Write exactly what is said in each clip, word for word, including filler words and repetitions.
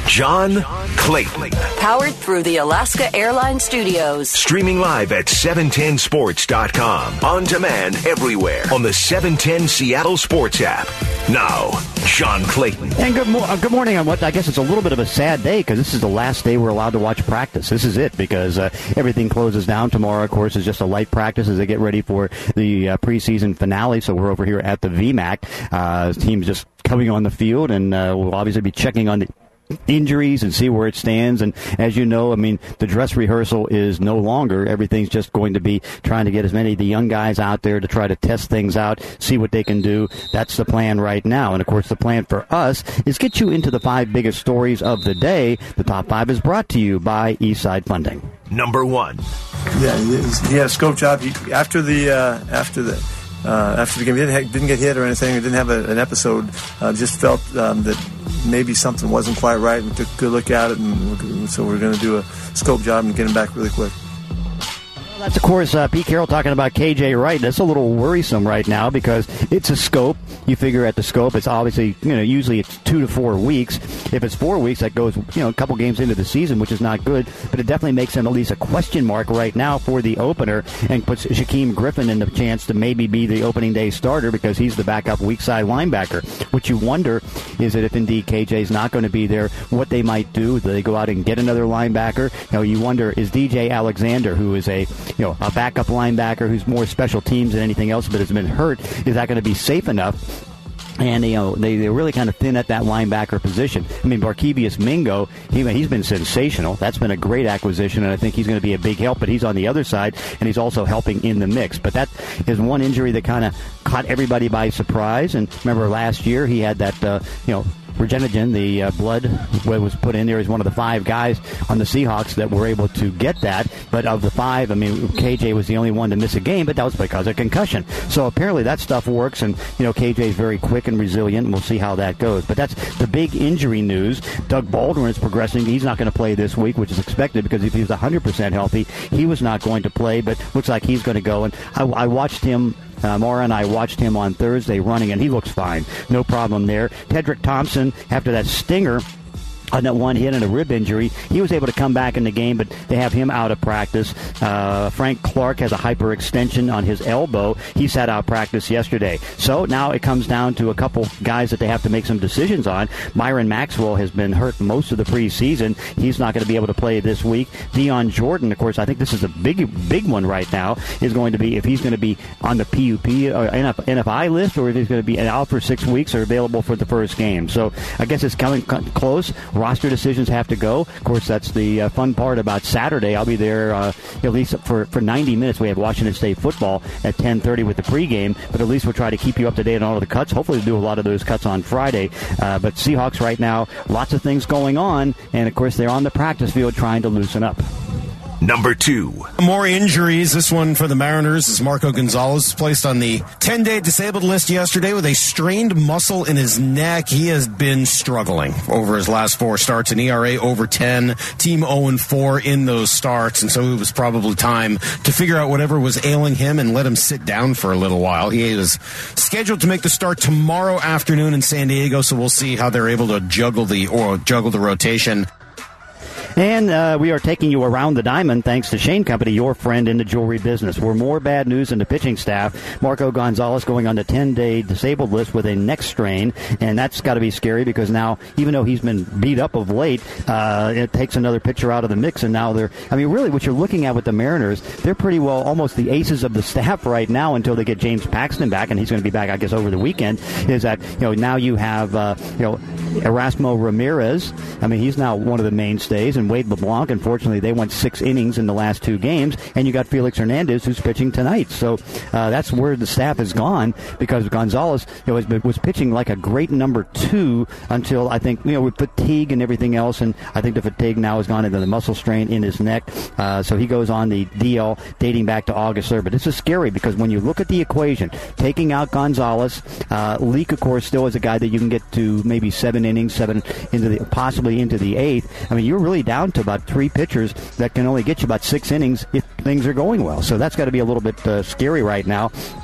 John Clayton. Powered through the Alaska Airlines Studios. Streaming live at seven ten sports dot com. On demand everywhere on the seven ten Seattle Sports app. Now, John Clayton. And good, mo- uh, good morning on what I guess it's a little bit of a sad day because this is the last day we're allowed to watch practice. This is it because uh, everything closes down. Tomorrow, of course, is just a light practice as they get ready for the uh, preseason finale. So we're over here at the V MAC. Uh, team's just coming on the field, and uh, we'll obviously be checking on the injuries and see where it stands. And as you know, I mean, the dress rehearsal is no longer. Everything's just going to be trying to get as many of the young guys out there to try to test things out, see what they can do. That's the plan right now. And of course, the plan for us is get you into the five biggest stories of the day. The top five is brought to you by Eastside Funding. Number one. Yeah, he had a scope job he, after the uh, after the. Uh, after the game, he didn't, didn't get hit or anything. He didn't have a, an episode. Uh, just felt um, that maybe something wasn't quite right, and took a good look at it. And so we're going to do a scope job and get him back really quick. That's, of course, uh, Pete Carroll talking about K J Wright. That's a little worrisome right now because it's a scope. You figure at the scope, it's obviously, you know, usually it's two to four weeks. If it's four weeks, that goes, you know, a couple games into the season, which is not good. But it definitely makes him at least a question mark right now for the opener and puts Shaquem Griffin in the chance to maybe be the opening day starter because he's the backup weak side linebacker. What you wonder is that if indeed K J's not going to be there, what they might do. Do they go out and get another linebacker? You know, you wonder, is D J Alexander, who is a you know, a backup linebacker who's more special teams than anything else but has been hurt, is that going to be safe enough? And, you know, they, they're really kind of thin at that linebacker position. I mean, Barkevius Mingo, he, he's been sensational. That's been a great acquisition, and I think he's going to be a big help. But he's on the other side, and he's also helping in the mix. But that is one injury that kind of caught everybody by surprise. And remember last year he had that, uh, you know, Regenogen, the uh, blood what was put in there, is one of the five guys on the Seahawks that were able to get that. But of the five, I mean, K J was the only one to miss a game, but that was because of concussion. So apparently that stuff works, and, you know, K J is very quick and resilient, and we'll see how that goes. But that's the big injury news. Doug Baldwin is progressing. He's not going to play this week, which is expected because if he was one hundred percent healthy, he was not going to play, but looks like he's going to go. And I, I watched him. Uh, Maura and I watched him on Thursday running, and he looks fine. No problem there. Tedrick Thompson, after that stinger, on that one hit and a rib injury, he was able to come back in the game, but they have him out of practice. Uh, Frank Clark has a hyperextension on his elbow. He sat out practice yesterday. So now it comes down to a couple guys that they have to make some decisions on. Myron Maxwell has been hurt most of the preseason. He's not going to be able to play this week. Dion Jordan, of course, I think this is a big, big one right now, is going to be if he's going to be on the P U P or N F I list, or if he's going to be out for six weeks or available for the first game. So I guess it's coming close. Roster decisions have to go. Of course, that's the uh, fun part about Saturday. I'll be there uh, at least for, for ninety minutes. We have Washington State football at ten thirty with the pregame, but at least we'll try to keep you up to date on all of the cuts. Hopefully we'll do a lot of those cuts on Friday. Uh, but Seahawks right now, lots of things going on, and of course they're on the practice field trying to loosen up. Number two. More injuries. This one for the Mariners is Marco Gonzalez, placed on the ten-day disabled list yesterday with a strained muscle in his neck. He has been struggling over his last four starts, an E R A over ten, team oh and four in those starts, and so it was probably time to figure out whatever was ailing him and let him sit down for a little while. He is scheduled to make the start tomorrow afternoon in San Diego, so we'll see how they're able to juggle the or juggle the rotation. And uh, we are taking you around the diamond thanks to Shane Company, your friend in the jewelry business. We're more bad news in the pitching staff. Marco Gonzalez going on the ten-day disabled list with a neck strain, and that's got to be scary because now, even though he's been beat up of late, uh, it takes another pitcher out of the mix, and now they're, I mean, really what you're looking at with the Mariners, they're pretty well almost the aces of the staff right now until they get James Paxton back, and he's going to be back, I guess, over the weekend, is that, you know, now you have, uh, you know, Erasmo Ramirez. I mean, he's now one of the mainstays, and Wade LeBlanc, unfortunately, they went six innings in the last two games, and you got Felix Hernandez, who's pitching tonight. So uh, that's where the staff has gone because Gonzalez, you know, has been, was pitching like a great number two until, I think, you know, with fatigue and everything else, and I think the fatigue now has gone into the muscle strain in his neck. Uh, so he goes on the D L dating back to August third. But this is scary because when you look at the equation, taking out Gonzalez, uh, Leak, of course, still is a guy that you can get to maybe seven innings, seven into the possibly into the eighth. I mean, you're really down to about three pitchers that can only get you about six innings if things are going well. So that's got to be a little bit uh, scary right now.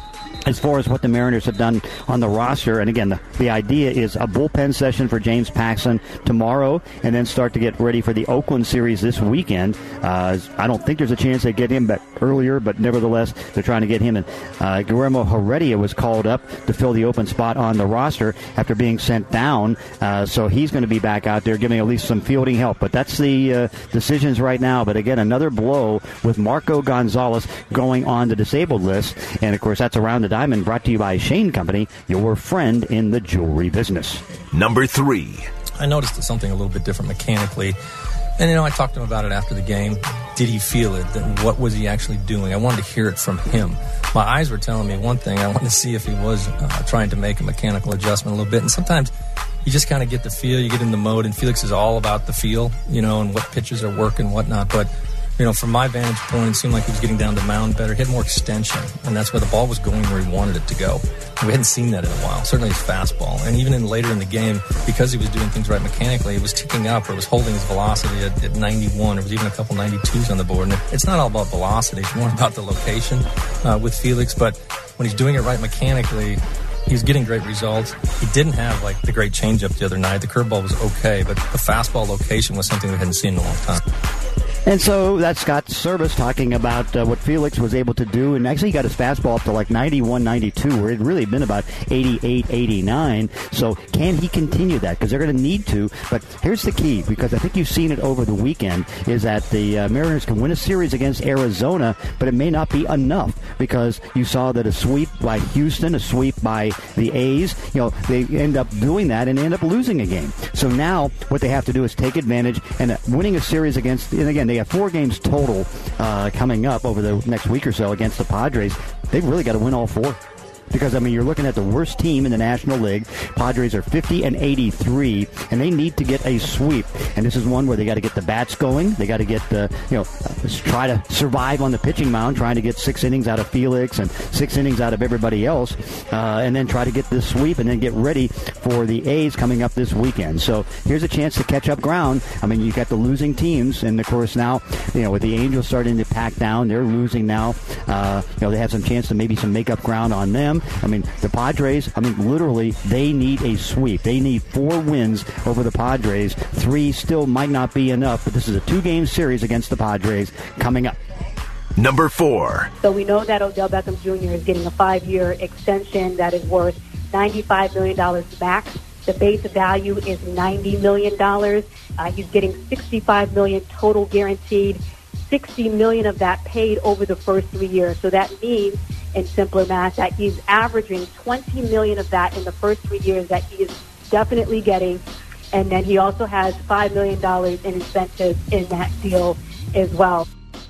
as far as what the Mariners have done on the roster. And again, the, the idea is a bullpen session for James Paxton tomorrow and then start to get ready for the Oakland series this weekend. Uh, I don't think there's a chance they get him back earlier, but nevertheless, they're trying to get him in. Uh, Guillermo Heredia was called up to fill the open spot on the roster after being sent down. Uh, so he's going to be back out there giving at least some fielding help. But that's the uh, decisions right now. But again, another blow with Marco Gonzalez going on the disabled list. And, of course, that's Around the Diamond, brought to you by Shane Company, your friend in the jewelry business. Number three. I noticed something a little bit different mechanically. And, you know, I talked to him about it after the game. Did he feel it? What was he actually doing? I wanted to hear it from him. My eyes were telling me one thing. I wanted to see if he was uh, trying to make a mechanical adjustment a little bit. And sometimes you just kind of get the feel, you get in the mode, and Felix is all about the feel, you know, and what pitches are working and whatnot. But you know, from my vantage point, it seemed like he was getting down the mound better, hit more extension, and that's where the ball was going where he wanted it to go. And we hadn't seen that in a while, certainly his fastball. And even in later in the game, because he was doing things right mechanically, it was ticking up, or it was holding his velocity at, at ninety-one. There was even a couple ninety-twos on the board. And it's not all about velocity, it's more about the location uh, with Felix. But when he's doing it right mechanically, he was getting great results. He didn't have, like, the great changeup the other night. The curveball was okay, but the fastball location was something we hadn't seen in a long time. And so that's Scott Service talking about uh, what Felix was able to do. And actually he got his fastball up to like ninety-one, ninety-two, where it had really been about eighty-eight, eighty-nine. So can he continue that? Because they're going to need to. But here's the key, because I think you've seen it over the weekend, is that the uh, Mariners can win a series against Arizona, but it may not be enough, because you saw that a sweep by Houston, a sweep by the A's, you know, they end up doing that and end up losing a game. So now what they have to do is take advantage, and uh, winning a series against, and again, they have four games total uh, coming up over the next week or so against the Padres. They've really got to win all four. Because, I mean, you're looking at the worst team in the National League. Padres are fifty and eighty-three, and they need to get a sweep. And this is one where they got to get the bats going. They got to get the, you know, try to survive on the pitching mound, trying to get six innings out of Felix and six innings out of everybody else, uh, and then try to get this sweep and then get ready for the A's coming up this weekend. So here's a chance to catch up ground. I mean, you've got the losing teams, and, of course, now, you know, with the Angels starting to pack down, they're losing now. Uh, you know, they have some chance to maybe some make-up ground on them. I mean, the Padres, I mean, literally, they need a sweep. They need four wins over the Padres. Three still might not be enough, but this is a two-game series against the Padres coming up. Number four. So we know that Odell Beckham Junior is getting a five-year extension that is worth ninety-five million dollars max. The base value is ninety million dollars. Uh, he's getting sixty-five million dollars total guaranteed, sixty million dollars of that paid over the first three years. So that means, in simpler math, that he's averaging twenty million dollars of that in the first three years that he is definitely getting. And then he also has five million dollars in incentives in that deal as well.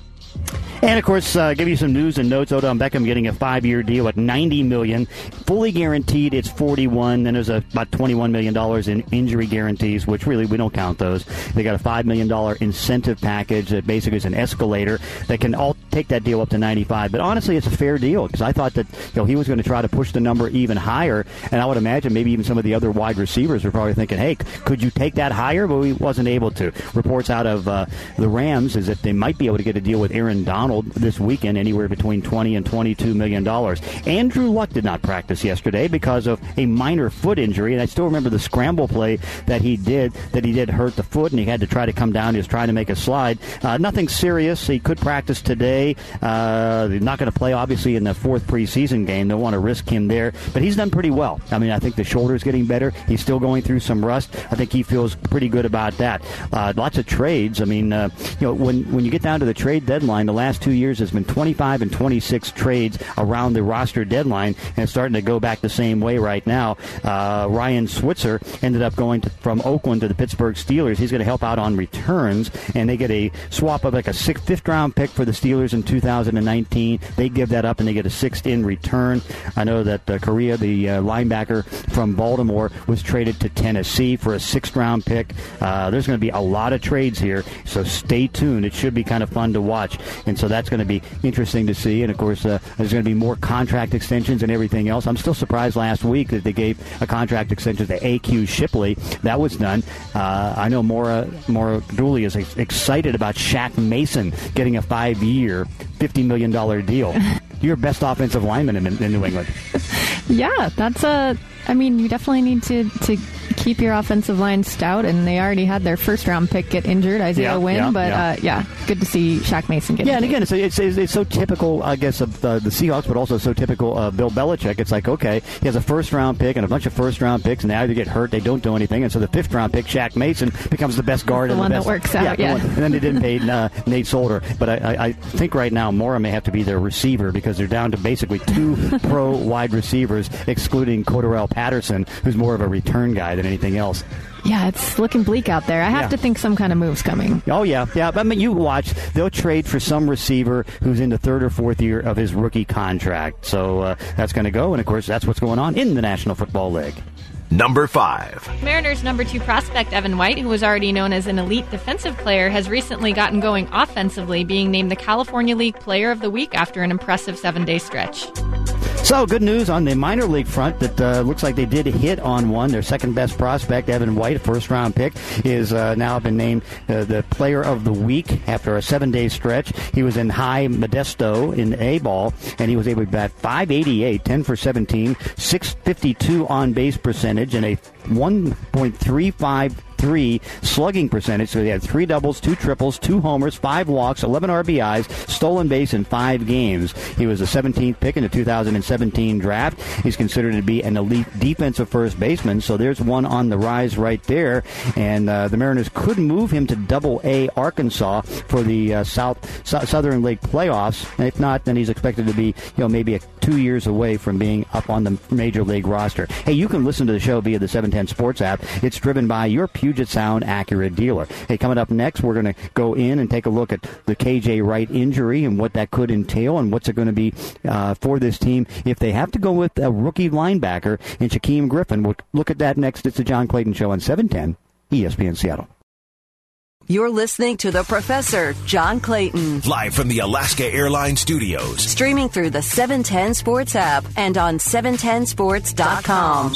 And, of course, uh, give you some news and notes. Odell Beckham getting a five-year deal at ninety million dollars. Fully guaranteed, it's forty-one. Then there's a, about twenty-one million dollars in injury guarantees, which really we don't count those. They got a five million dollars incentive package that basically is an escalator that can all take that deal up to ninety-five. But honestly, it's a fair deal, because I thought that, you know, he was going to try to push the number even higher. And I would imagine maybe even some of the other wide receivers were probably thinking, hey, could you take that higher? But he wasn't able to. Reports out of uh, the Rams is that they might be able to get a deal with Aaron Donald this weekend, anywhere between twenty and twenty-two million dollars. Andrew Luck did not practice yesterday because of a minor foot injury, and I still remember the scramble play that he did, that he did hurt the foot, and he had to try to come down. He was trying to make a slide. Uh, nothing serious. He could practice today. Uh, they're not going to play, obviously, in the fourth preseason game. They want to risk him there, but he's done pretty well. I mean, I think the shoulder's getting better. He's still going through some rust. I think he feels pretty good about that. Uh, lots of trades. I mean, uh, you know, when, when you get down to the trade deadline, the last two years has been twenty-five and twenty-six trades around the roster deadline, and it's starting to go back the same way right now. Uh, Ryan Switzer ended up going to, from Oakland to the Pittsburgh Steelers. He's going to help out on returns, and they get a swap of like a sixth, fifth round pick for the Steelers in two thousand nineteen. They give that up, and they get a sixth in return. I know that uh, Correa, the uh, linebacker from Baltimore, was traded to Tennessee for a sixth round pick. Uh, there's going to be a lot of trades here, so stay tuned. It should be kind of fun to watch, and so that's going to be interesting to see. And of course, uh, there's going to be more contract extensions and everything else. I'm still surprised last week that they gave a contract extension to A Q Shipley. That was done. Uh, I know Maura Maura Dooley is ex- excited about Shaq Mason getting a five-year, fifty million dollars deal. your best offensive lineman in, in New England. Yeah, that's a. I mean, you definitely need to, to keep your offensive line stout, and they already had their first round pick get injured, Isaiah yeah, Wynn. Yeah, but yeah. Uh, yeah, good to see Shaq Mason get. Yeah, injured. and again, it's, it's it's it's so typical, I guess, of the, the Seahawks, but also so typical of Bill Belichick. It's like, okay, he has a first round pick and a bunch of first round picks, and they either get hurt, they don't do anything, and so the fifth round pick, Shaq Mason, becomes the best guard. The and one the best, that works out. Yeah, Yeah. One, and then they didn't pay uh, Nate Solder, but I, I, I think right now Mora may have to be their receiver because they're down to basically two pro wide receivers, excluding Cordarrelle Patterson, who's more of a return guy than anything else. Yeah, it's looking bleak out there. I have Yeah. to think some kind of move's coming. Oh, yeah. Yeah, but I mean, you watch. They'll trade for some receiver who's in the third or fourth year of his rookie contract. So uh, that's going to go. And, of course, that's what's going on in the National Football League. Number five. Mariners' number two prospect, Evan White, who was already known as an elite defensive player, has recently gotten going offensively, being named the California League Player of the Week after an impressive seven-day stretch. So, good news on the minor league front that uh, looks like they did hit on one. Their second best prospect, Evan White, a first-round pick, is uh, now been named uh, the Player of the Week after a seven-day stretch. He was in high Modesto in A-ball, and he was able to bat five eighty-eight, ten for seventeen, six fifty-two on-base percentage, and a one point three five three slugging percentage. So he had three doubles, two triples, two homers, five walks, eleven R B Is, stolen base in five games. He was the seventeenth pick in the two thousand seventeen draft. He's considered to be an elite defensive first baseman, so there's one on the rise right there. And uh, the Mariners could move him to Double A Arkansas for the uh, South so- Southern League playoffs. And if not, then he's expected to be, you know, maybe a, two years away from being up on the Major League roster. Hey, you can listen to the show via the seven ten Sports app. It's driven by your Puget Sound Acura dealer. Hey, coming up next, we're going to go in and take a look at the K J Wright injury and what that could entail and what's it going to be uh, for this team if they have to go with a rookie linebacker in Shaquem Griffin. We'll look at that next. It's the John Clayton Show on seven ten E S P N Seattle. You're listening to The Professor, John Clayton. Live from the Alaska Airlines Studios. Streaming through the seven ten Sports app and on seven ten sports dot com.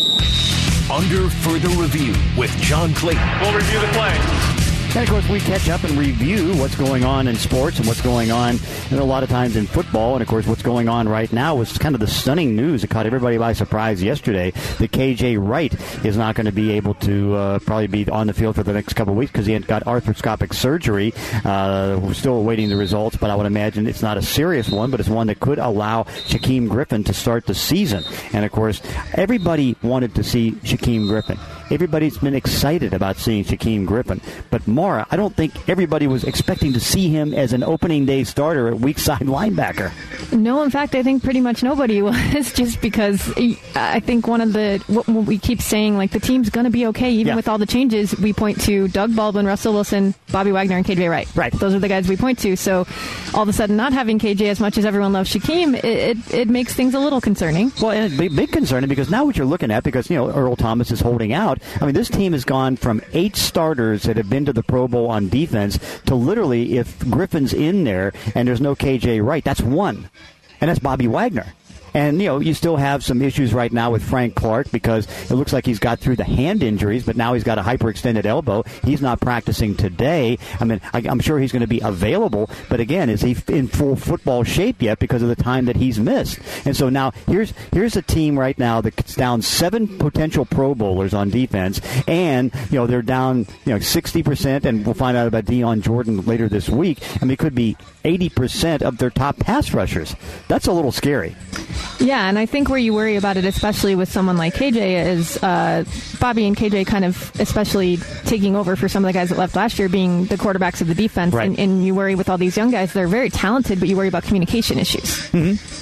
Under further review with John Clayton. We'll review the play. And, of course, we catch up and review what's going on in sports and what's going on and a lot of times in football. And, of course, what's going on right now was kind of the stunning news that caught everybody by surprise yesterday that K J Wright is not going to be able to uh, probably be on the field for the next couple of weeks because he had got arthroscopic surgery. Uh, we're still awaiting the results, but I would imagine it's not a serious one, but it's one that could allow Shaquem Griffin to start the season. And, of course, everybody wanted to see Shaquem Griffin. Everybody's been excited about seeing Shaquem Griffin. But, Mara, I don't think everybody was expecting to see him as an opening day starter at weak side linebacker. No, in fact, I think pretty much nobody was, just because I think one of the, what we keep saying, like, the team's going to be okay, even yeah. with all the changes. We point to Doug Baldwin, Russell Wilson, Bobby Wagner, and K J Wright. Right. Those are the guys we point to. So all of a sudden, not having K J as much as everyone loves Shaquem, it, it, it makes things a little concerning. Well, and it's big, big concerning because now what you're looking at, because, you know, Earl Thomas is holding out. I mean, this team has gone from eight starters that have been to the Pro Bowl on defense to literally, if Griffin's in there and there's no K J Wright, that's one. And that's Bobby Wagner. And, you know, you still have some issues right now with Frank Clark because it looks like he's got through the hand injuries, but now he's got a hyperextended elbow. He's not practicing today. I mean, I, I'm sure he's going to be available, but again, is he in full football shape yet because of the time that he's missed? And so now here's here's a team right now that's down seven potential Pro Bowlers on defense, and, you know, they're down, you know, sixty percent, and we'll find out about Deion Jordan later this week. I mean, it could be eighty percent of their top pass rushers. That's a little scary. Yeah, and I think where you worry about it, especially with someone like K J, is uh, Bobby and K J kind of especially taking over for some of the guys that left last year, being the quarterbacks of the defense. Right. And, and you worry with all these young guys, they're very talented, but you worry about communication issues. Mm-hmm.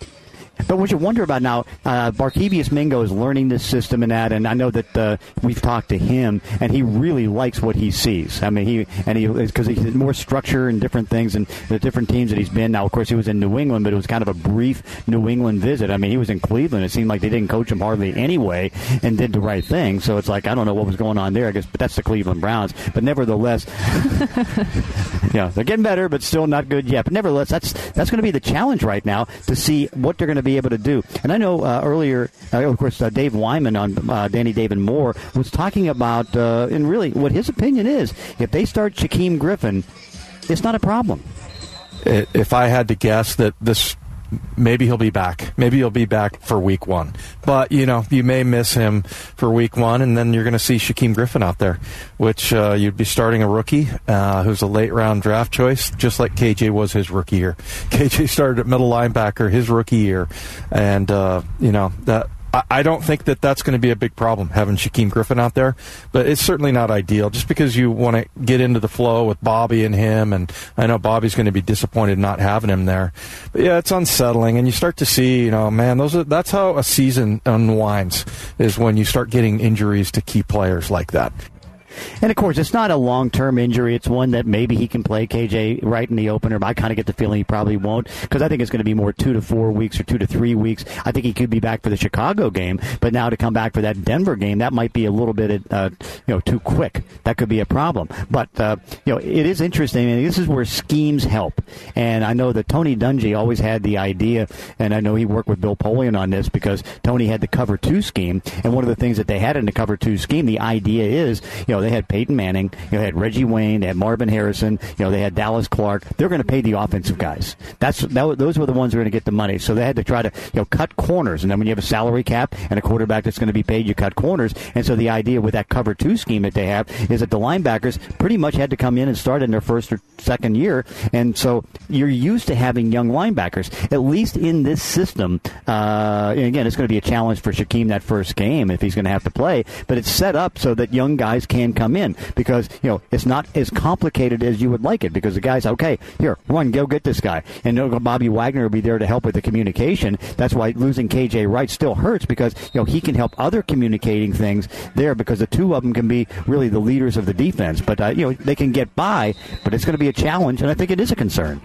But what you wonder about now, uh, Barkevius Mingo is learning this system and that, and I know that uh, we've talked to him, and he really likes what he sees. I mean, he and he because he's more structure and different things, and the different teams that he's been. Now, of course, he was in New England, but it was kind of a brief New England visit. I mean, he was in Cleveland. It seemed like they didn't coach him hardly anyway, and did the right thing. So it's like I don't know what was going on there. I guess, but that's the Cleveland Browns. But nevertheless, yeah, they're getting better, but still not good yet. But nevertheless, that's that's going to be the challenge right now to see what they're going to be able to do. And I know uh, earlier, uh, of course, uh, Dave Wyman on uh, Danny David Moore was talking about, uh, and really what his opinion is, if they start Shaquem Griffin, it's not a problem. If I had to guess that this maybe he'll be back. Maybe he'll be back for week one. But, you know, you may miss him for week one, and then you're going to see Shaquem Griffin out there, which uh, you'd be starting a rookie uh, who's a late-round draft choice, just like K J was his rookie year. K J started at middle linebacker his rookie year, and, uh, you know, that I don't think that that's going to be a big problem, having Shaquem Griffin out there, but it's certainly not ideal just because you want to get into the flow with Bobby and him, and I know Bobby's going to be disappointed not having him there. But, yeah, it's unsettling, and you start to see, you know, man, those are, that's how a season unwinds, is when you start getting injuries to key players like that. And, of course, it's not a long-term injury. It's one that maybe he can play K J right in the opener, but I kind of get the feeling he probably won't, because I think it's going to be more two to four weeks or two to three weeks. I think he could be back for the Chicago game, but now to come back for that Denver game, that might be a little bit uh, you know, too quick. That could be a problem. But, uh, you know, it is interesting, and this is where schemes help. And I know that Tony Dungy always had the idea, and I know he worked with Bill Polian on this, because Tony had the cover two scheme, and one of the things that they had in the cover two scheme, the idea is, you know, they had Peyton Manning, you know, they had Reggie Wayne, they had Marvin Harrison, you know, they had Dallas Clark. They're going to pay the offensive guys. That's that, those were the ones who were going to get the money. So they had to try to, you know, cut corners. And then when you have a salary cap and a quarterback that's going to be paid, you cut corners. And so the idea with that cover two scheme that they have is that the linebackers pretty much had to come in and start in their first or second year. And so you're used to having young linebackers, at least in this system. Uh, and again, it's going to be a challenge for Shaquem that first game if he's going to have to play. But it's set up so that young guys can come in, because, you know, it's not as complicated as you would like it, because the guy's, okay, here, run, go get this guy. And Bobby Wagner will be there to help with the communication. That's why losing K J Wright still hurts, because, you know, he can help other communicating things there, because the two of them can be really the leaders of the defense. But, uh, you know, they can get by, but it's going to be a challenge, and I think it is a concern.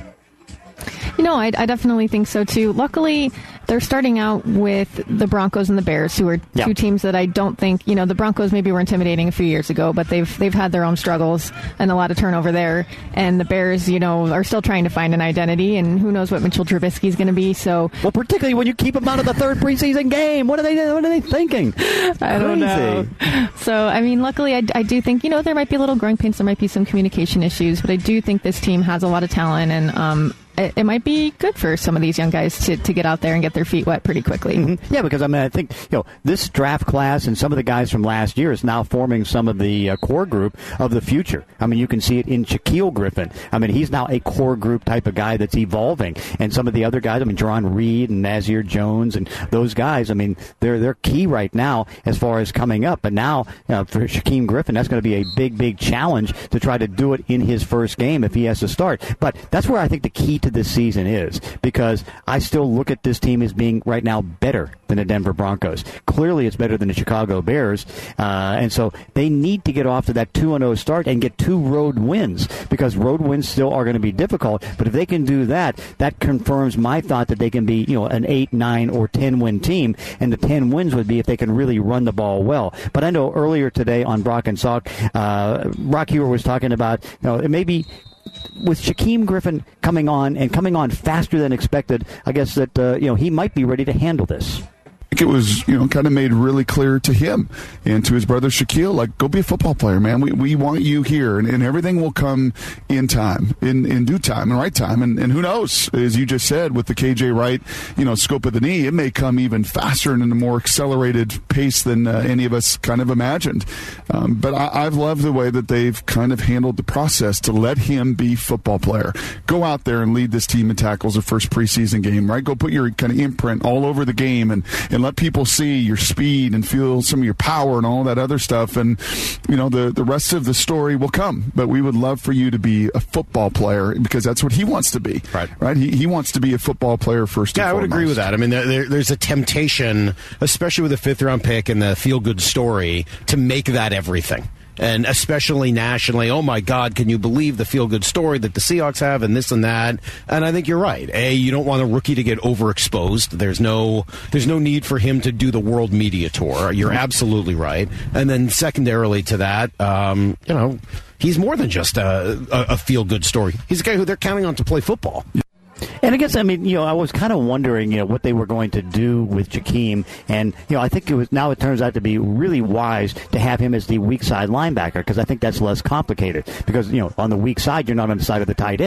You know, I, I definitely think so, too. Luckily, they're starting out with the Broncos and the Bears, who are yeah. two teams that I don't think, you know, the Broncos maybe were intimidating a few years ago, but they've they've had their own struggles and a lot of turnover there. And the Bears, you know, are still trying to find an identity, and who knows what Mitchell Trubisky is going to be. So, well, particularly when you keep him out of the third preseason game, what are they? What are they thinking? I don't know. So, I mean, luckily, I, I do think, you know, there might be a little growing pains, there might be some communication issues, but I do think this team has a lot of talent, and um, it, it might be good for some of these young guys to, to get out there and get their feet wet pretty quickly. Mm-hmm. Yeah, because I mean, I think, you know, this draft class and some of the guys from last year is now forming some of the uh, core group of the future. I mean, you can see it in Shaquille Griffin. I mean, he's now a core group type of guy that's evolving. And some of the other guys, I mean, Jerron Reed and Nazir Jones and those guys, I mean, they're they're key right now as far as coming up. But now, you know, for Shaquem Griffin, that's going to be a big, big challenge to try to do it in his first game if he has to start. But that's where I think the key to this season is, because I still look at this team as being right now better than the Denver Broncos. Clearly, it's better than the Chicago Bears. Uh, and so they need to get off to that two and oh start and get two road wins, because road wins still are going to be difficult. But if they can do that, that confirms my thought that they can be, you know, an eight, nine, or ten win team. And the ten wins would be if they can really run the ball well. But I know earlier today on Brock and Salk, uh, Rock Huer was talking about, you know, it may be with Shaquem Griffin coming on and coming on faster than expected, I guess that, uh, you know, he might be ready to handle this. It was, you know, kind of made really clear to him and to his brother Shaquille, like, go be a football player, man. We we want you here, and, and everything will come in time, in, in due time, and right time. And, and who knows, as you just said, with the K J Wright, you know, scope of the knee, it may come even faster and in a more accelerated pace than uh, any of us kind of imagined. Um, but I, I've loved the way that they've kind of handled the process to let him be football player. Go out there and lead this team in tackles the first preseason game, right? Go put your kind of imprint all over the game and, and let people see your speed and feel some of your power and all that other stuff. And, you know, the, the rest of the story will come. But we would love for you to be a football player, because that's what he wants to be. Right. Right? He, he wants to be a football player first and Yeah, I would foremost. agree with that. I mean, there, there, there's a temptation, especially with a fifth-round pick and the feel-good story, to make that everything. And especially nationally, oh my God, can you believe the feel-good story that the Seahawks have and this and that? And I think you're right. A, you don't want a rookie to get overexposed. There's no there's no need for him to do the world media tour. You're absolutely right. And then secondarily to that, um, you know, he's more than just a, a, a feel-good story. He's a guy who they're counting on to play football. And I guess, I mean, you know, I was kind of wondering, you know, what they were going to do with Shaquem. And, you know, I think it was, now it turns out to be really wise to have him as the weak side linebacker, because I think that's less complicated. Because, you know, on the weak side, you're not on the side of the tight end.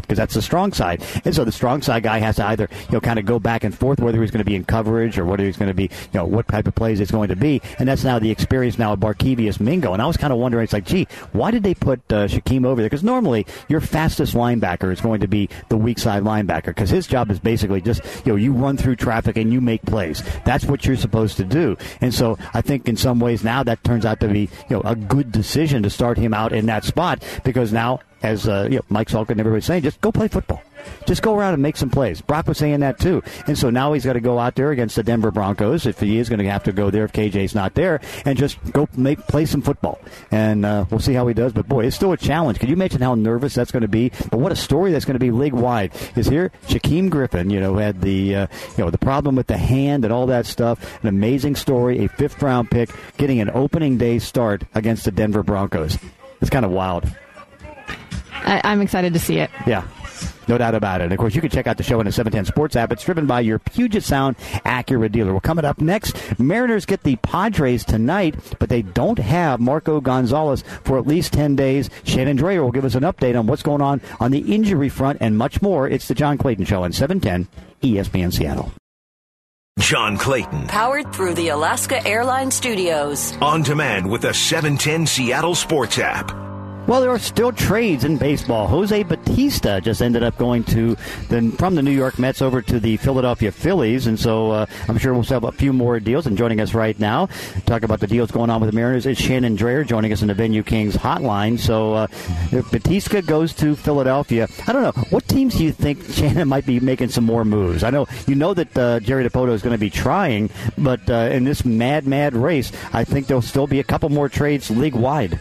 because that's the strong side. And so the strong side guy has to either, you know, kind of go back and forth whether he's going to be in coverage or whether he's going to be, you know, what type of plays it's going to be. And that's now the experience now of Barkevious Mingo. And I was kind of wondering, it's like, gee, why did they put uh, Shaquem over there? Because normally your fastest linebacker is going to be the weak side linebacker, because his job is basically just, you know, you run through traffic and you make plays. That's what you're supposed to do. And so I think in some ways now that turns out to be, you know, a good decision to start him out in that spot, because now, as uh, you know, Mike Salkin and everybody's saying, just go play football. Just go around and make some plays. Brock was saying that too. And so now he's got to go out there against the Denver Broncos, if he is going to have to go there if K J's not there, and just go make play some football. And uh, we'll see how he does. But, boy, it's still a challenge. Can you imagine how nervous that's going to be? But what a story that's going to be league-wide. Is here Shaquem Griffin, you know, had the, uh, you know, the problem with the hand and all that stuff. An amazing story, a fifth-round pick, getting an opening day start against the Denver Broncos. It's kind of wild. I, I'm excited to see it. Yeah. No doubt about it. And, of course, you can check out the show in the seven ten Sports app. It's driven by your Puget Sound Acura dealer. Well, coming up next, Mariners get the Padres tonight, but they don't have Marco Gonzalez for at least ten days. Shannon Drayer will give us an update on what's going on on the injury front and much more. It's the John Clayton Show on seven ten E S P N Seattle. John Clayton. Powered through the Alaska Airlines Studios. On demand with the seven ten Seattle Sports app. Well, there are still trades in baseball. Jose Bautista just ended up going to the, from the New York Mets over to the Philadelphia Phillies, and so uh, I'm sure we'll have a few more deals. And joining us right now, talk about the deals going on with the Mariners, is Shannon Drayer joining us in the Venue Kings hotline. So uh, if Bautista goes to Philadelphia, I don't know, what teams do you think Shannon might be making some more moves? I know you know that uh, Jerry Dipoto is going to be trying, but uh, in this mad, mad race, I think there'll still be a couple more trades league-wide.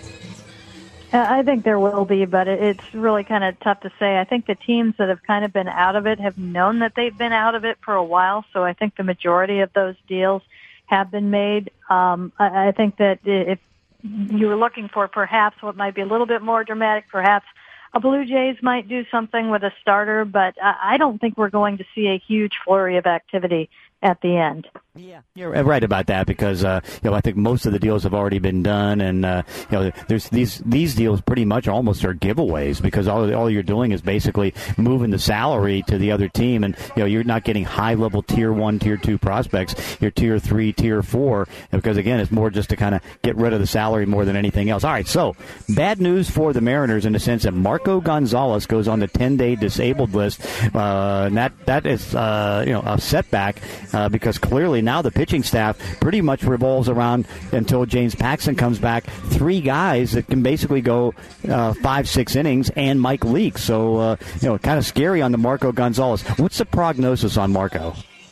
I think there will be, but it's really kind of tough to say. I think the teams that have kind of been out of it have known that they've been out of it for a while, so I think the majority of those deals have been made. Um, I, I think that if you were looking for perhaps what might be a little bit more dramatic, perhaps a Blue Jays might do something with a starter, but I don't think we're going to see a huge flurry of activity at the end. Yeah, you're right about that, because uh, you know, I think most of the deals have already been done, and uh, you know, there's these these deals pretty much almost are giveaways, because all all you're doing is basically moving the salary to the other team, and you know, you're not getting high level tier one, tier two prospects. You're tier three, tier four, because again, it's more just to kind of get rid of the salary more than anything else. All right, so bad news for the Mariners in the sense that Marco Gonzalez goes on the ten-day disabled list, uh, and that that is uh, you know, a setback, uh, because clearly now the pitching staff pretty much revolves around, until James Paxton comes back, three guys that can basically go uh, five, six innings, and Mike Leake. So, uh, you know, kind of scary on the Marco Gonzalez. What's the prognosis on Marco?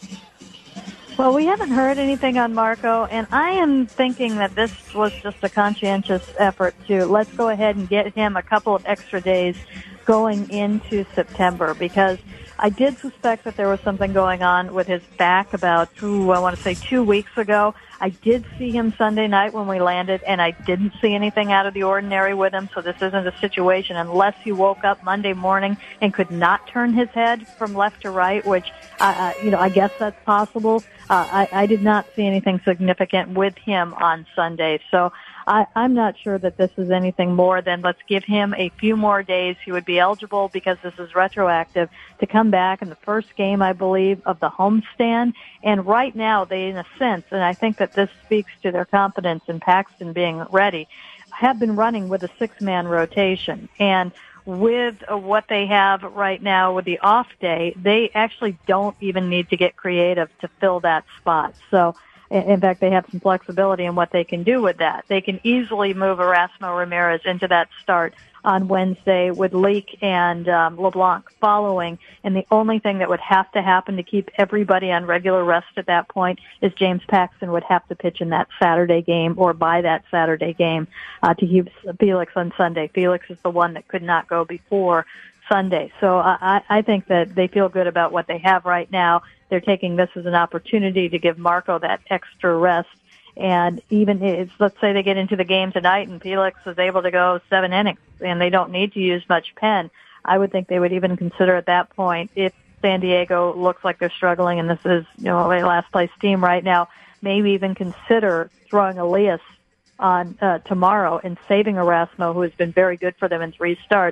Well, we haven't heard anything on Marco, and I am thinking that this was just a conscientious effort to let's go ahead and get him a couple of extra days going into September, because I did suspect that there was something going on with his back about, ooh, I want to say two weeks ago. I did see him Sunday night when we landed, and I didn't see anything out of the ordinary with him, so this isn't a situation unless he woke up Monday morning and could not turn his head from left to right, which, uh, you know, I guess that's possible. Uh, I, I did not see anything significant with him on Sunday, so I, I'm not sure that this is anything more than let's give him a few more days. He would be eligible, because this is retroactive, to come back in the first game, I believe, of the homestand. And right now, they, in a sense, and I think that this speaks to their confidence in Paxton being ready, have been running with a six-man rotation. And with what they have right now with the off day, they actually don't even need to get creative to fill that spot. So, in fact, they have some flexibility in what they can do with that. They can easily move Erasmo Ramirez into that start on Wednesday with Leake and um, LeBlanc following. And the only thing that would have to happen to keep everybody on regular rest at that point is James Paxton would have to pitch in that Saturday game, or by that Saturday game, uh, to keep Felix on Sunday. Felix is the one that could not go before Sunday. So I, I think that they feel good about what they have right now. They're taking this as an opportunity to give Marco that extra rest. And even if, let's say they get into the game tonight and Felix is able to go seven innings and they don't need to use much pen, I would think they would even consider at that point, if San Diego looks like they're struggling and this is, you know, a last place team right now, maybe even consider throwing Elias on uh, tomorrow and saving Erasmo, who has been very good for them in three starts,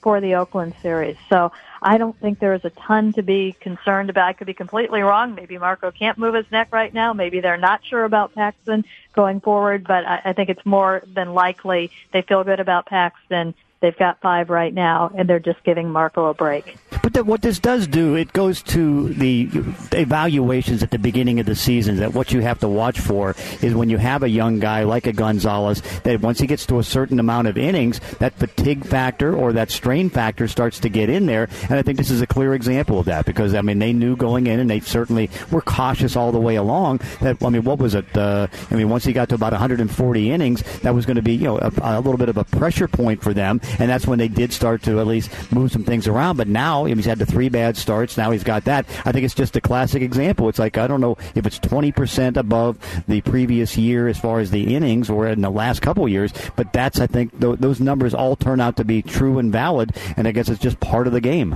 for the Oakland series. So I don't think there is a ton to be concerned about. I could be completely wrong. Maybe Marco can't move his neck right now. Maybe they're not sure about Paxton going forward, but I, I think it's more than likely they feel good about Paxton. They've got five right now, and they're just giving Marco a break. But the, what this does do, it goes to the evaluations at the beginning of the season, that what you have to watch for is when you have a young guy like a Gonzalez, that once he gets to a certain amount of innings, that fatigue factor or that strain factor starts to get in there. And I think this is a clear example of that because, I mean, they knew going in, and they certainly were cautious all the way along that, I mean, what was it? Uh, I mean, once he got to about one hundred forty innings, that was going to be, you know, a, a little bit of a pressure point for them. And that's when they did start to at least move some things around. But now, he's had the three bad starts. Now he's got that. I think it's just a classic example. It's like, I don't know if it's twenty percent above the previous year as far as the innings or in the last couple of years. But that's, I think, th- those numbers all turn out to be true and valid. And I guess it's just part of the game.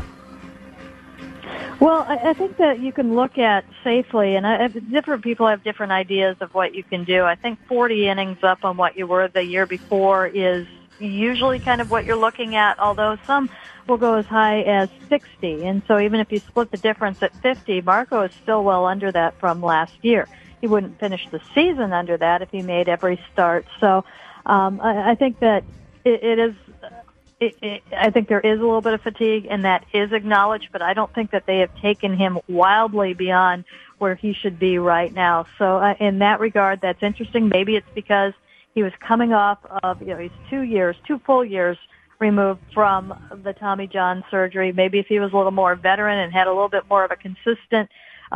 Well, I, I think that you can look at safely, and I, different people have different ideas of what you can do. I think forty innings up on what you were the year before is usually kind of what you're looking at, although some will go as high as sixty. And so even if you split the difference at fifty, Marco is still well under that from last year. He wouldn't finish the season under that if he made every start. So um, I, I think that it, it is It, it, I think there is a little bit of fatigue, and that is acknowledged, but I don't think that they have taken him wildly beyond where he should be right now. So uh, in that regard, that's interesting. Maybe it's because he was coming off of, you know, he's two years, two full years removed from the Tommy John surgery. Maybe if he was a little more veteran and had a little bit more of a consistent,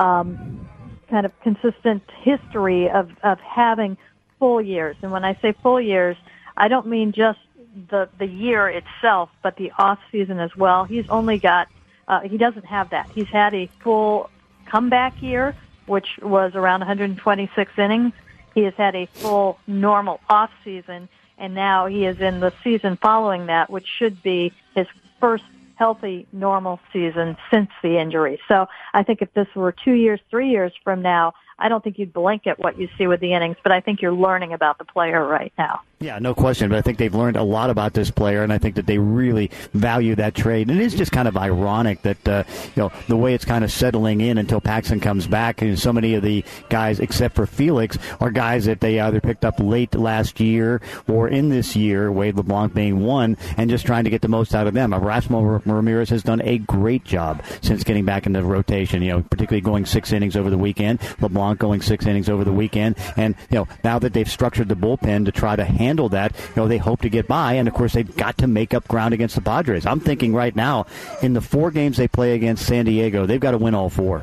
um, kind of consistent history of, of having full years. And when I say full years, I don't mean just the the year itself, but the off season as well. He's only got uh, he doesn't have that. He's had a full comeback year, which was around one hundred twenty-six innings. He has had a full normal off season, and now he is in the season following that, which should be his first healthy normal season since the injury. So I think if this were two years, three years from now, I don't think you'd blink at what you see with the innings, but I think you're learning about the player right now. Yeah, no question. But I think they've learned a lot about this player, and I think that they really value that trade. And it is just kind of ironic that uh, you know the way it's kind of settling in until Paxton comes back. And so many of the guys, except for Felix, are guys that they either picked up late last year or in this year, Wade LeBlanc being one, and just trying to get the most out of them. Erasmo Ramirez has done a great job since getting back into the rotation. You know, particularly going six innings over the weekend. LeBlanc going six innings over the weekend, and you know now that they've structured the bullpen to try to handle that, you know they hope to get by, and of course they've got to make up ground against the Padres. I'm thinking right now, in the four games they play against San Diego, they've got to win all four.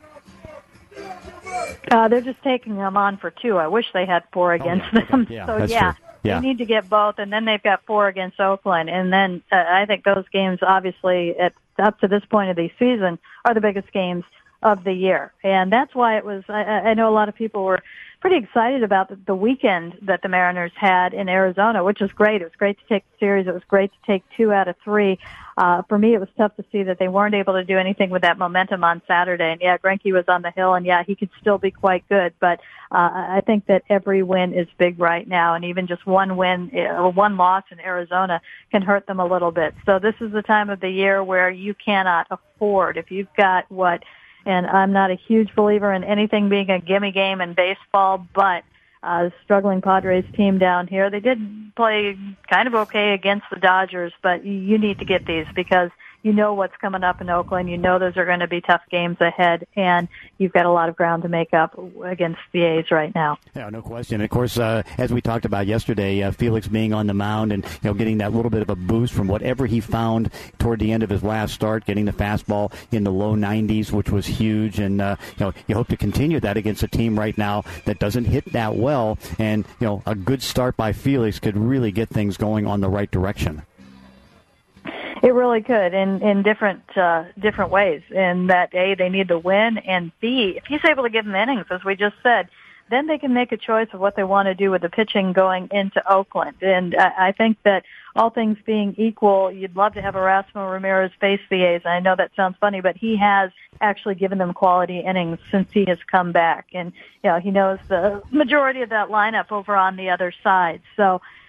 Uh, they're just taking them on for two. I wish they had four against oh, yeah. them. Yeah, so that's yeah. True. Yeah. They need to get both, and then they've got four against Oakland. And then uh, I think those games, obviously, at, up to this point of the season, are the biggest games of the year. And that's why it was, I, I know a lot of people were pretty excited about the, the weekend that the Mariners had in Arizona, which was great. It was great to take the series. It was great to take two out of three. Uh, for me, it was tough to see that they weren't able to do anything with that momentum on Saturday. And yeah, Greinke was on the hill, and yeah, he could still be quite good. But uh, I think that every win is big right now, and even just one win or one loss in Arizona can hurt them a little bit. So this is the time of the year where you cannot afford, if you've got what, and I'm not a huge believer in anything being a gimme game in baseball, but uh, the struggling Padres team down here, they did play kind of okay against the Dodgers, but you need to get these because you know what's coming up in Oakland. You know those are going to be tough games ahead, and you've got a lot of ground to make up against the A's right now. Yeah, no question. Of course, uh, as we talked about yesterday, uh, Felix being on the mound and you know getting that little bit of a boost from whatever he found toward the end of his last start, getting the fastball in the low nineties, which was huge. And uh, you know you hope to continue that against a team right now that doesn't hit that well. And you know a good start by Felix could really get things going on the right direction. It really could in, in different uh, different ways. In that, A, they need the win, and B, if he's able to give them innings, as we just said, then they can make a choice of what they want to do with the pitching going into Oakland. And I, I think that all things being equal, you'd love to have Erasmo Ramirez face the A's. I know that sounds funny, but he has actually given them quality innings since he has come back. And, you know, he knows the majority of that lineup over on the other side. So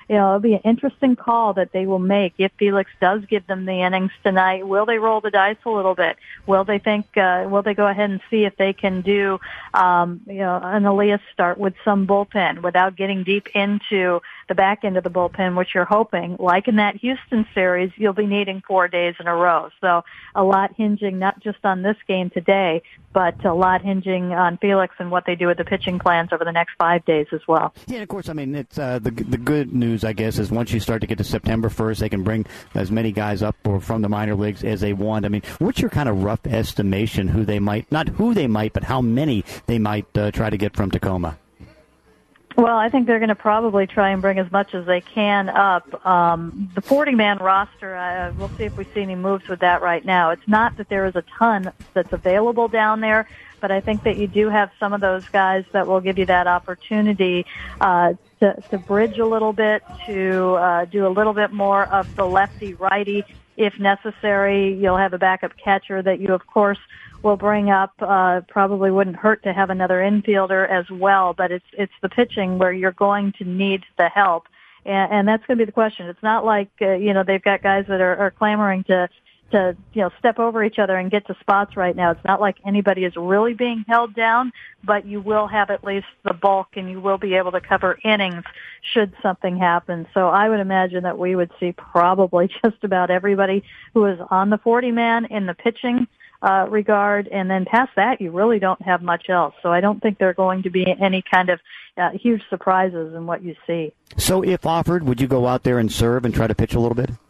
you know, it'll be an interesting call that they will make if Felix does give them the innings tonight. Will they roll the dice a little bit? Will they think, uh, will they go ahead and see if they can do, um, you know, an Elias start with some bullpen without getting deep into the back end of the bullpen, which you're hoping, like in that Houston series, you'll be needing four days in a row. So a lot hinging not just on this game today, but a lot hinging on Felix and what they do with the pitching plans over the next five days as well. Yeah, and of course, I mean, it's uh, the the good news, I guess, is once you start to get to September first, they can bring as many guys up or from the minor leagues as they want. I mean, what's your kind of rough estimation who they might, not who they might, but how many they might uh, try to get from Tacoma? Well, I think they're going to probably try and bring as much as they can up. Um, the forty-man roster, uh, we'll see if we see any moves with that right now. It's not that there is a ton that's available down there, but I think that you do have some of those guys that will give you that opportunity uh, to, to bridge a little bit, to uh, do a little bit more of the lefty-righty if necessary. You'll have a backup catcher that you, of course, will bring up. Uh, probably wouldn't hurt to have another infielder as well, but it's it's the pitching where you're going to need the help, and, and that's going to be the question. It's not like uh, you know they've got guys that are, are clamoring to to you know step over each other and get to spots right now. It's not like anybody is really being held down, but you will have at least the bulk, and you will be able to cover innings should something happen. So I would imagine that we would see probably just about everybody who is on the forty-man in the pitching Uh, regard, and then past that, you really don't have much else. So I don't think there are going to be any kind of uh, huge surprises in what you see. So if offered, would you go out there and serve and try to pitch a little bit?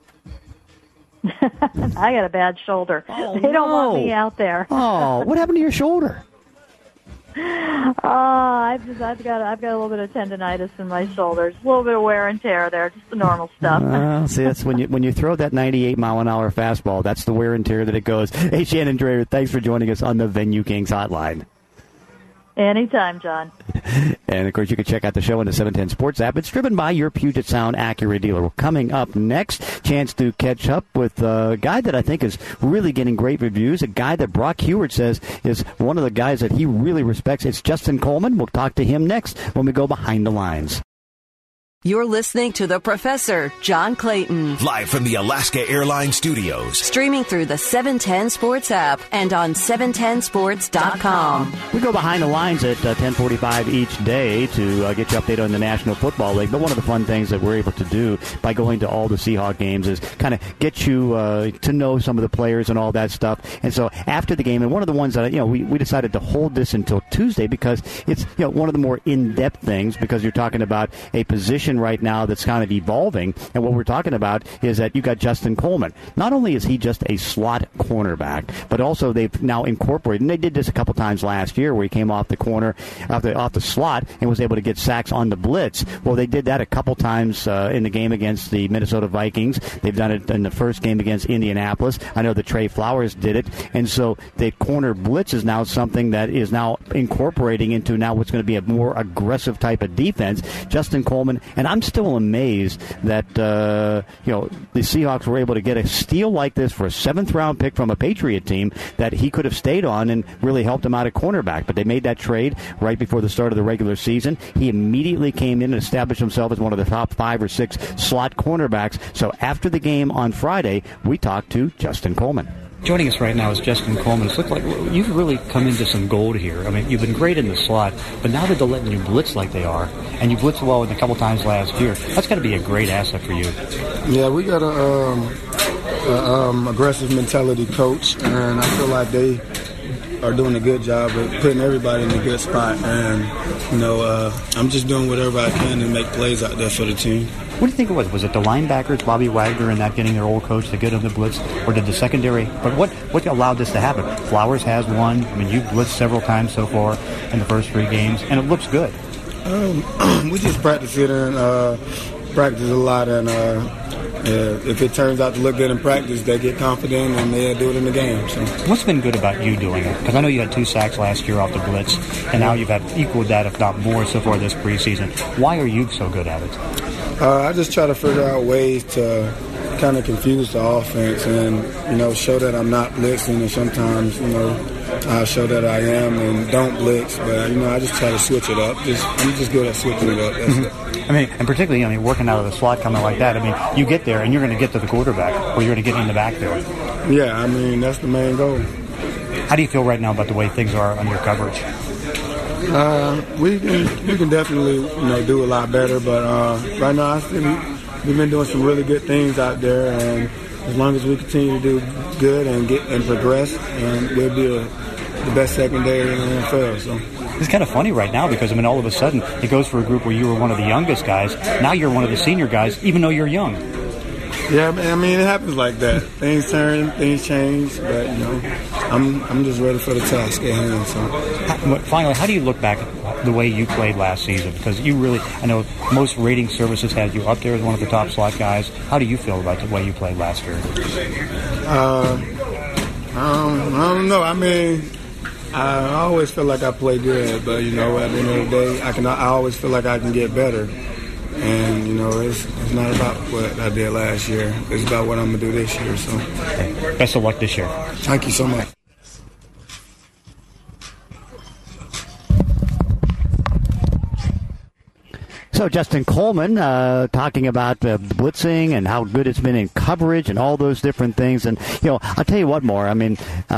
I got a bad shoulder. Oh, they don't no. want me out there. Oh, what happened to your shoulder? Oh, I've just I've got I've got a little bit of tendonitis in my shoulders, a little bit of wear and tear there, just the normal stuff. Uh, see, that's when you when you throw that ninety-eight mile an hour fastball. That's the wear and tear that it goes. Hey, Shannon Drayer, thanks for joining us on the Venue Kings Hotline. Anytime, John. And, of course, you can check out the show on the seven ten Sports app. It's driven by your Puget Sound Acura dealer. Well, coming up next, chance to catch up with a guy that I think is really getting great reviews, a guy that Brock Huard says is one of the guys that he really respects. It's Justin Coleman. We'll talk to him next when we go behind the lines. You're listening to The Professor, John Clayton. Live from the Alaska Airlines Studios. Streaming through the seven ten Sports app and on seven ten sports dot com. We go behind the lines at uh, ten forty-five each day to uh, get you updated on the National Football League. But one of the fun things that we're able to do by going to all the Seahawk games is kind of get you uh, to know some of the players and all that stuff. And so after the game, and one of the ones that, you know, we, we decided to hold this until Tuesday because it's, you know, one of the more in-depth things because you're talking about a position right now that's kind of evolving, and what we're talking about is that you got Justin Coleman. Not only is he just a slot cornerback, but also they've now incorporated, and they did this a couple times last year where he came off the corner, off the, off the slot, and was able to get sacks on the blitz. Well, they did that a couple times uh, in the game against the Minnesota Vikings. They've done it in the first game against Indianapolis. I know that Trey Flowers did it, and so the corner blitz is now something that is now incorporating into now what's going to be a more aggressive type of defense. Justin Coleman, and I'm still amazed that uh, you know the Seahawks were able to get a steal like this for a seventh round pick from a Patriot team that he could have stayed on and really helped him out at cornerback. But they made that trade right before the start of the regular season. He immediately came in and established himself as one of the top five or six slot cornerbacks. So after the game on Friday, we talked to Justin Coleman. Joining us right now is Justin Coleman. It's looked like you've really come into some gold here. I mean, you've been great in the slot, but now that they're letting you blitz like they are, and you blitzed well a couple times last year, that's got to be a great asset for you. Yeah, we got a, um, a um, aggressive mentality coach, and I feel like they are doing a good job of putting everybody in a good spot. And, you know, uh, I'm just doing whatever I can to make plays out there for the team. What do you think it was? Was it the linebackers, Bobby Wagner, and not getting their old coach to get on the blitz, or did the secondary? But what what allowed this to happen? Flowers has one. I mean, you've blitzed several times so far in the first three games, and it looks good. Um, we just practice it and uh, practice a lot, and uh, uh, if it turns out to look good in practice, they get confident and they do it in the game. So. What's been good about you doing it? Because I know you had two sacks last year off the blitz, and now you've had equaled that, if not more, so far this preseason. Why are you so good at it? Uh, I just try to figure out ways to kind of confuse the offense and, you know, show that I'm not blitzing, and sometimes, you know, I'll show that I am and don't blitz. But, you know, I just try to switch it up. Just I'm just good at switching it up. That's mm-hmm. it. I mean, and particularly, I mean, working out of the slot coming like that, I mean, you get there and you're going to get to the quarterback or you're going to get in the backfield. Yeah, I mean, that's the main goal. How do you feel right now about the way things are on your coverage? Uh, we can we can definitely, you know, do a lot better, but uh, right now I think we've been doing some really good things out there, and as long as we continue to do good and get and progress, and we'll be a, the best secondary in the N F L. So. It's kind of funny right now because, I mean, all of a sudden it goes for a group where you were one of the youngest guys. Now you're one of the senior guys, even though you're young. Yeah, I mean, it happens like that. Things turn, things change, but, you know, I'm I'm just ready for the task at hand. So. How, finally, how do you look back at the way you played last season? Because you really, I know most rating services had you up there as one of the top slot guys. How do you feel about the way you played last year? Uh, um, I don't know. I mean, I always feel like I play good, but, you know, at the end of the day, I can. I always feel like I can get better. And, you know, it's, it's not about what I did last year. It's about what I'm going to do this year. So, okay. Best of luck this year. Thank you so much. So Justin Coleman uh, talking about uh, blitzing and how good it's been in coverage and all those different things. And, you know, I'll tell you what more. I mean,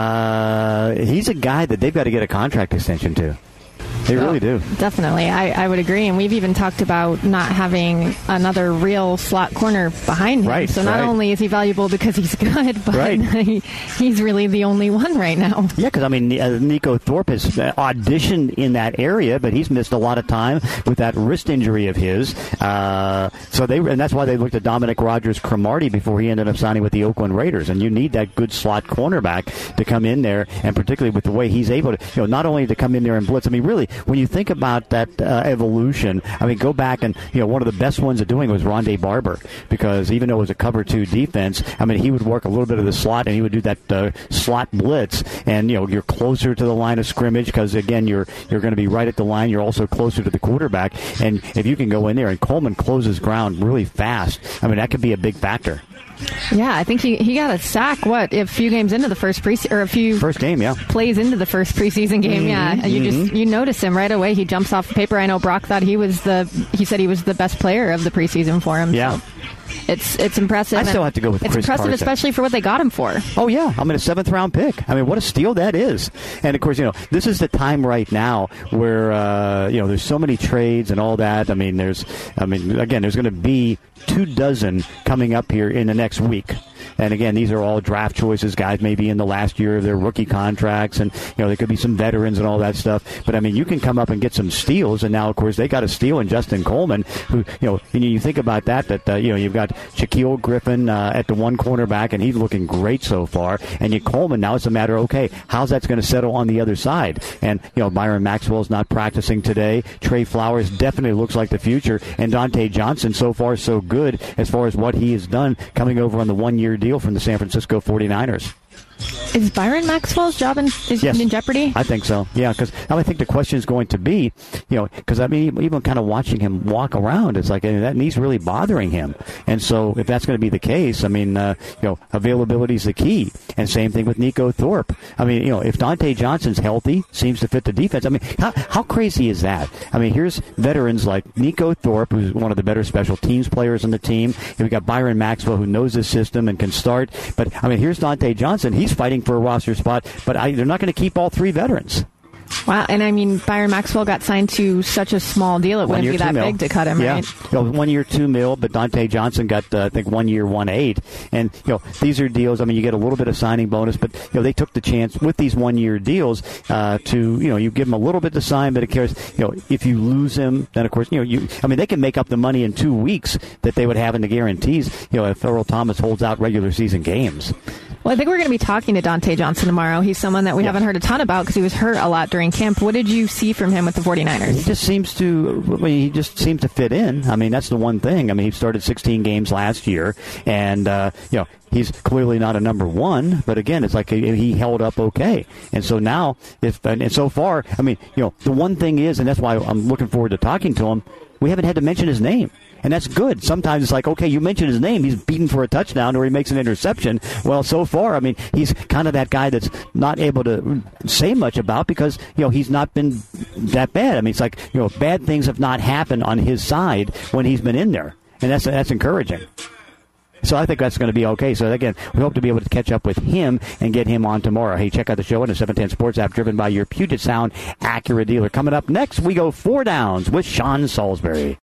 uh, he's a guy that they've got to get a contract extension to. They really do. Definitely. I, I would agree. And we've even talked about not having another real slot corner behind him. Right, so not right. only is he valuable because he's good, but right. he, he's really the only one right now. Yeah, because, I mean, uh, Nico Thorpe has auditioned in that area, but he's missed a lot of time with that wrist injury of his. Uh, so they, and that's why they looked at Dominic Rodgers-Cromartie before he ended up signing with the Oakland Raiders. And you need that good slot cornerback to come in there, and particularly with the way he's able to, you know, not only to come in there and blitz. I mean, really, when you think about that uh, evolution, I mean, go back and, you know, one of the best ones at doing was Rondé Barber, because even though it was a cover two defense, I mean, he would work a little bit of the slot and he would do that uh, slot blitz, and, you know, you're closer to the line of scrimmage because, again, you're you're going to be right at the line. You're also closer to the quarterback, and if you can go in there and Coleman closes ground really fast, I mean, that could be a big factor. Yeah, I think he, he got a sack, what, a few games into the first preseason, or a few first game, yeah. plays into the first preseason game, mm-hmm, yeah. You mm-hmm. just, you notice him right away. He jumps off the paper. I know Brock thought he was the, he said he was the best player of the preseason for him. Yeah. So it's it's impressive. I still have to go with It's Chris impressive, Carson. especially for what they got him for. Oh, yeah. I mean, a seventh-round pick. I mean, what a steal that is. And, of course, you know, this is the time right now where, uh, you know, there's so many trades and all that. I mean, there's, I mean, again, there's going to be two dozen coming up here in the next week. And, again, these are all draft choices, guys maybe in the last year of their rookie contracts. And, you know, there could be some veterans and all that stuff. But, I mean, you can come up and get some steals. And now, of course, they got a steal in Justin Coleman, who, you know, and you think about that, that, uh, you know, you've got Shaquille Griffin uh, at the one cornerback, and he's looking great so far. And you Coleman, now it's a matter of, okay, how's that going to settle on the other side? And, you know, Byron Maxwell's not practicing today. Trey Flowers definitely looks like the future. And Dante Johnson, so far, so good as far as what he has done coming over on the one-year deal from the San Francisco forty-niners. Is Byron Maxwell's job in, is yes. in jeopardy? I think so, yeah, because I think the question is going to be, you know, because I mean, even kind of watching him walk around, it's like, that knee's really bothering him. And so if that's going to be the case, I mean, uh, you know, availability is the key. And same thing with Nico Thorpe. I mean, you know, if Dante Johnson's healthy, seems to fit the defense, I mean, how, how crazy is that? I mean, here's veterans like Nico Thorpe, who's one of the better special teams players on the team. And we got Byron Maxwell, who knows the system and can start. But, I mean, here's Dante Johnson. He's fighting for a roster spot, but I, they're not going to keep all three veterans. Wow, and I mean, Byron Maxwell got signed to such a small deal, it wouldn't be that big to cut him, yeah. right? You know, one year, two mil, but Dante Johnson got, uh, I think, one year, one eight. And, you know, these are deals, I mean, you get a little bit of signing bonus, but, you know, they took the chance with these one-year deals uh, to, you know, you give them a little bit to sign, but it cares, you know, if you lose him, then, of course, you know, you, I mean, they can make up the money in two weeks that they would have in the guarantees, you know, if Earl Thomas holds out regular season games. Well, I think we're going to be talking to Dante Johnson tomorrow. He's someone that we yeah. haven't heard a ton about because he was hurt a lot during camp. What did you see from him with the forty-niners? He just seems to, I mean, he just seems to fit in. I mean, that's the one thing. I mean, he started sixteen games last year, and, uh, you know, he's clearly not a number one, but again, it's like he, he held up okay. And so now, if and, and so far, I mean, you know, the one thing is, and that's why I'm looking forward to talking to him, we haven't had to mention his name. And that's good. Sometimes it's like, okay, you mentioned his name. He's beaten for a touchdown or he makes an interception. Well, so far, I mean, he's kind of that guy that's not able to say much about because, you know, he's not been that bad. I mean, it's like, you know, bad things have not happened on his side when he's been in there. And that's that's encouraging. So I think that's going to be okay. So, again, we hope to be able to catch up with him and get him on tomorrow. Hey, check out the show on the seven ten Sports app driven by your Puget Sound Acura dealer. Coming up next, we go four downs with Sean Salisbury.